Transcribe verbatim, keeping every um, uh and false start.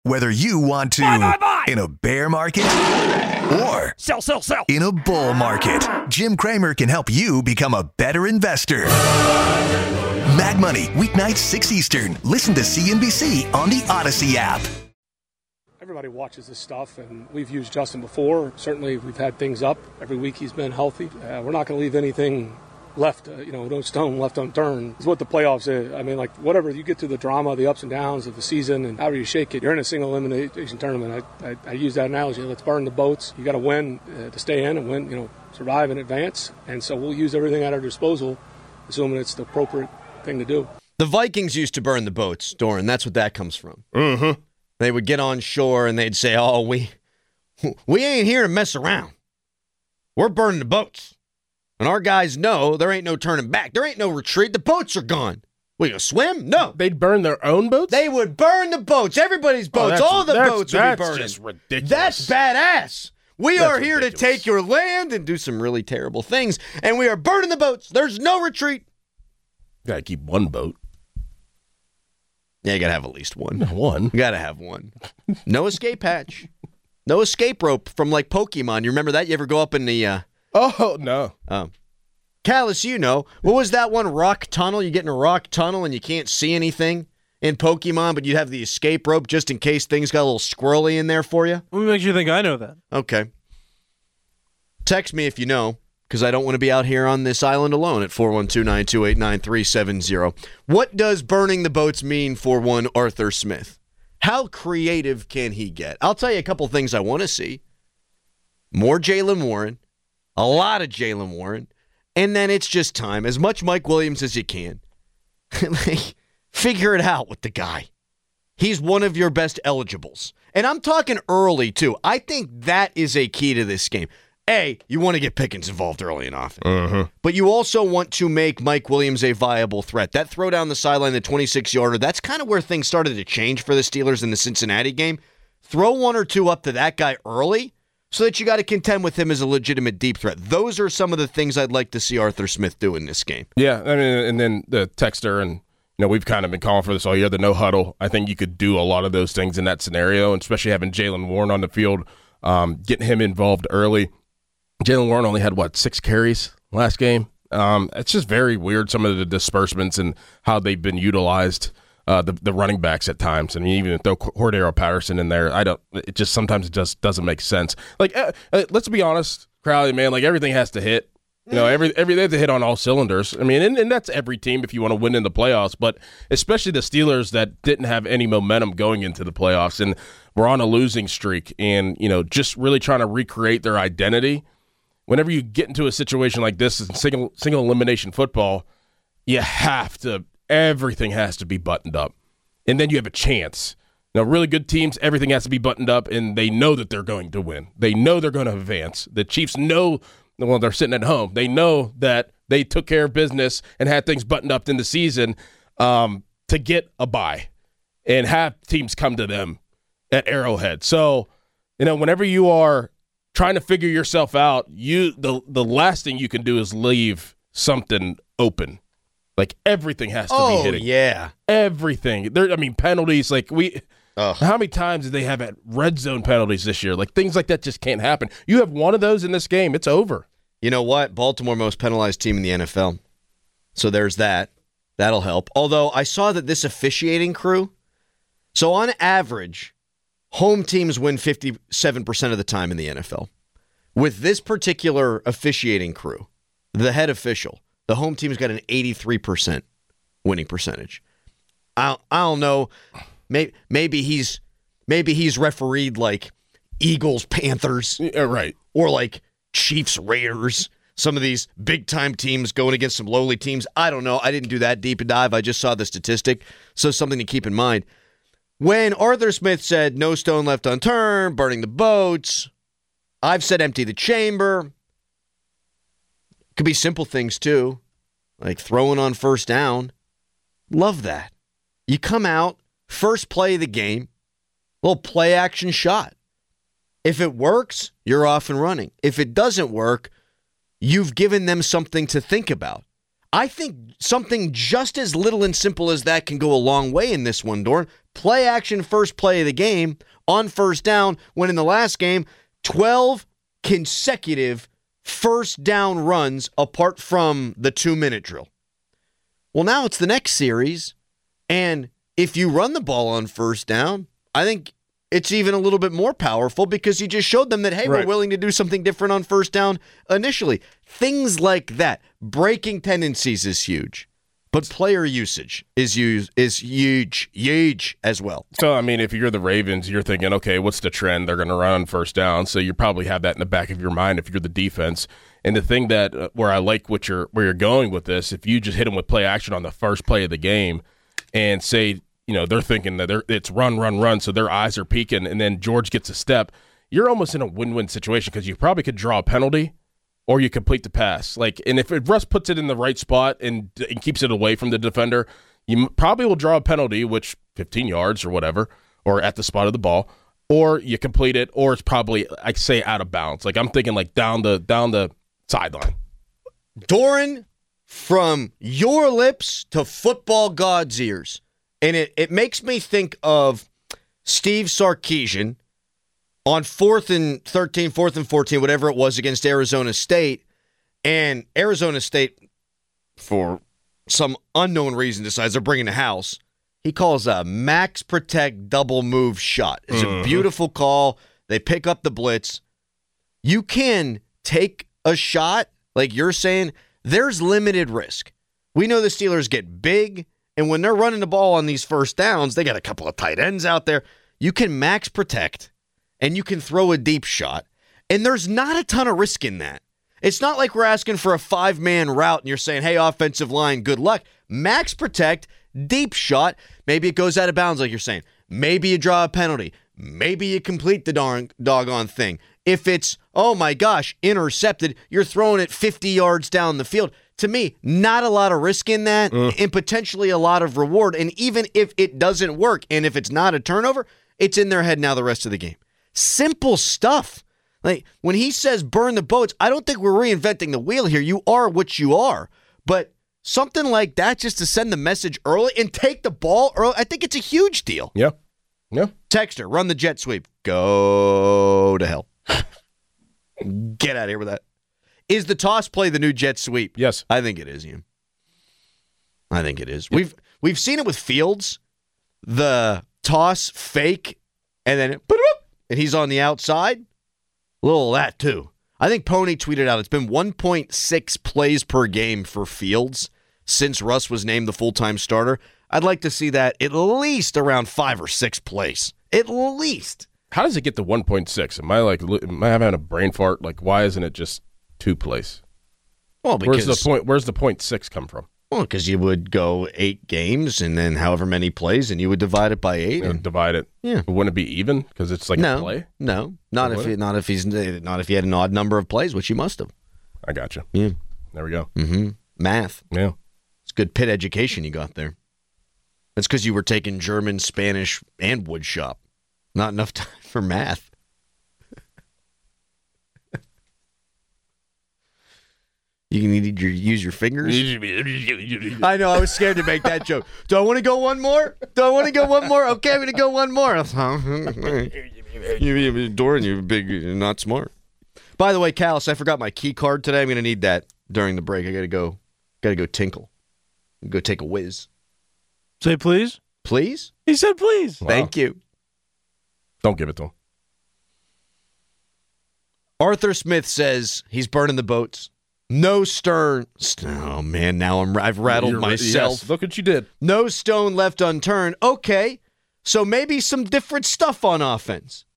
Whether you want to buy, buy, buy. in a bear market or sell, sell, sell. in a bull market, Jim Cramer can help you become a better investor. Mag Money, weeknights six Eastern. Listen to C N B C on the Odyssey app. Everybody watches this stuff, and we've used Justin before. Certainly, we've had things up. Every week he's been healthy. Uh, we're not going to leave anything left, uh, you know, no stone left unturned. It's what the playoffs is. I mean, like, whatever, you get to the drama, the ups and downs of the season, and however you shake it, you're in a single elimination tournament. I, I, I use that analogy. Let's burn the boats. You got to win uh, to stay in and win, you know, survive and advance. And so we'll use everything at our disposal, assuming it's the appropriate thing to do. The Vikings used to burn the boats, Doran. That's what that comes from. Mm-hmm. They would get on shore and they'd say, oh, we, we ain't here to mess around. We're burning the boats. And our guys know there ain't no turning back. There ain't no retreat. The boats are gone. We gonna swim? No. They'd burn their own boats? They would burn the boats. Everybody's boats. Oh, all the that's, boats would that's be burning. That's just ridiculous. That's badass. We That's are here ridiculous. to take your land and do some really terrible things. And we are burning the boats. There's no retreat. You gotta keep one boat. Yeah, you gotta have at least one. One. You gotta have one. No escape hatch. No escape rope from like Pokemon. You remember that? You ever go up in the uh Oh no. Oh. Callus, you know. What was that one rock tunnel? You get in a rock tunnel and you can't see anything in Pokemon, but you have the escape rope just in case things got a little squirrely in there for you? What makes you think I know that? Okay. Text me if you know, because I don't want to be out here on this island alone at four one two, nine two eight, nine three seven zero. What does burning the boats mean for one Arthur Smith? How creative can he get? I'll tell you a couple things I want to see. More Jaylen Warren. A lot of Jaylen Warren. And then it's just time. As much Mike Williams as you can. Like, figure it out with the guy. He's one of your best eligibles. And I'm talking early, too. I think that is a key to this game. A, you want to get Pickens involved early and often. Uh-huh. But you also want to make Mike Williams a viable threat. That throw down the sideline, the twenty-six-yarder, that's kind of where things started to change for the Steelers in the Cincinnati game. Throw one or two up to that guy early so that you got to contend with him as a legitimate deep threat. Those are some of the things I'd like to see Arthur Smith do in this game. Yeah, I mean, and then the texter, and you know, we've kind of been calling for this all year, the no huddle. I think you could do a lot of those things in that scenario, and especially having Jaylen Warren on the field, um, getting him involved early. Jaylen Warren only had, what, six carries last game? Um, it's just very weird, some of the disbursements and how they've been utilized, uh, the the running backs at times. I mean, even throw Cordero Patterson in there, I don't. It just sometimes it just doesn't make sense. Like, uh, uh, let's be honest, Crowley, man. Like, everything has to hit. You know, every every they have to hit on all cylinders. I mean, and, and that's every team if you want to win in the playoffs, but especially the Steelers that didn't have any momentum going into the playoffs and were on a losing streak, and you know, just really trying to recreate their identity. Whenever you get into a situation like this in single single elimination football, you have to, everything has to be buttoned up. And then you have a chance. Now, really good teams, everything has to be buttoned up, and they know that they're going to win. They know they're going to advance. The Chiefs know, well, they're sitting at home. They know that they took care of business and had things buttoned up in the season um, to get a bye and have teams come to them at Arrowhead. So, you know, whenever you are trying to figure yourself out, you the the last thing you can do is leave something open. Like, everything has to oh, be hitting. yeah. Everything. There, I mean, penalties, like we Ugh. how many times did they have at red zone penalties this year? Like, things like that just can't happen. You have one of those in this game, it's over. You know what? Baltimore most penalized team in the N F L. So there's that. That'll help. Although I saw that this officiating crew, so on average, home teams win fifty-seven percent of the time in the N F L. With this particular officiating crew, the head official, the home team's got an eighty-three percent winning percentage. I I don't know. Maybe maybe he's maybe he's refereed like Eagles, Panthers, Yeah, right. or like Chiefs, Raiders. Some of these big time teams going against some lowly teams. I don't know. I didn't do that deep a dive. I just saw the statistic. So something to keep in mind. When Arthur Smith said no stone left unturned, burning the boats, I've said empty the chamber. Could be simple things too, like throwing on first down. Love that. You come out, first play of the game, little play action shot. If it works, you're off and running. If it doesn't work, you've given them something to think about. I think something just as little and simple as that can go a long way in this one, Dorn. play action first play of the game on first down, when in the last game, twelve consecutive first down runs apart from the two-minute drill. Well, now it's the next series, and if you run the ball on first down, I think it's even a little bit more powerful because you just showed them that, hey, right. we're willing to do something different on first down initially. Things like that. Breaking tendencies is huge. But player usage is use, is huge, huge as well. So, I mean, if you're the Ravens, you're thinking, okay, what's the trend? They're going to run on first down. So you probably have that in the back of your mind if you're the defense. And the thing that uh, where I like what you're where you're going with this, if you just hit them with play action on the first play of the game and say, you know, they're thinking that they're, it's run, run, run, so their eyes are peeking, and then George gets a step, you're almost in a win-win situation because you probably could draw a penalty or you complete the pass. Like, and if Russ puts it in the right spot and, and keeps it away from the defender, you m- probably will draw a penalty, which fifteen yards or whatever, or at the spot of the ball, or you complete it, or it's probably, I say, out of bounds. Like, I'm thinking like down the down the sideline. Doran, from your lips to football God's ears. And it, it makes me think of Steve Sarkisian on fourth and thirteen, fourth and fourteen, whatever it was, against Arizona State. And Arizona State, for some unknown reason, decides they're bringing the house. He calls a max protect double move shot. It's mm-hmm. a beautiful call. They pick up the blitz. You can take a shot, like you're saying. There's limited risk. We know the Steelers get big, and when they're running the ball on these first downs, they got a couple of tight ends out there. You can max protect, and you can throw a deep shot, and there's not a ton of risk in that. It's not like we're asking for a five-man route, and you're saying, hey, offensive line, good luck. Max protect, deep shot. Maybe it goes out of bounds, like you're saying. Maybe you draw a penalty. Maybe you complete the darn doggone thing. If it's, oh my gosh, intercepted, you're throwing it fifty yards down the field. To me, not a lot of risk in that, uh. and potentially a lot of reward. And even if it doesn't work, and if it's not a turnover, it's in their head now the rest of the game. Simple stuff. Like, when he says burn the boats, I don't think we're reinventing the wheel here. You are what you are. But something like that, just to send the message early and take the ball early, I think it's a huge deal. Yeah. Yeah. Texter, run the jet sweep. Go to hell. Get out of here with that. Is the toss play the new jet sweep? Yes. I think it is, Ian. I think it is. Yep. We've we've seen it with Fields. The toss fake, and then it, and he's on the outside. A little of that, too. I think Pony tweeted out it's been one point six plays per game for Fields since Russ was named the full-time starter. I'd like to see that at least around five or six plays. At least. How does it get to one point six? Am I like, am I having a brain fart? Like, why isn't it just two plays? Well, because where's the point? Where's the point six come from? Well, because you would go eight games and then however many plays, and you would divide it by eight. And and, divide it. Yeah. But wouldn't it be even? Because it's like no, a play. No, not if he, not if he's not if he had an odd number of plays, which he must have. I got you. Yeah. There we go. Mm-hmm. Math. Yeah. It's good Pitt education you got there. That's because you were taking German, Spanish, and wood shop. Not enough time for math. You need to use your fingers? I know, I was scared to make that joke. Do I want to go one more? Do I want to go one more? Okay, I'm going to go one more. you, Doran, you're big, you're not smart. By the way, Callis, I forgot my key card today. I'm going to need that during the break. I got to go, got to go tinkle. Go take a whiz. Say please? Please? He said please. Wow. Thank you. Don't give it to him. Arthur Smith says he's burning the boats. No stern. Oh, man, now I'm, I've rattled You're, myself. Yes, look what you did. No stone left unturned. Okay, so maybe some different stuff on offense.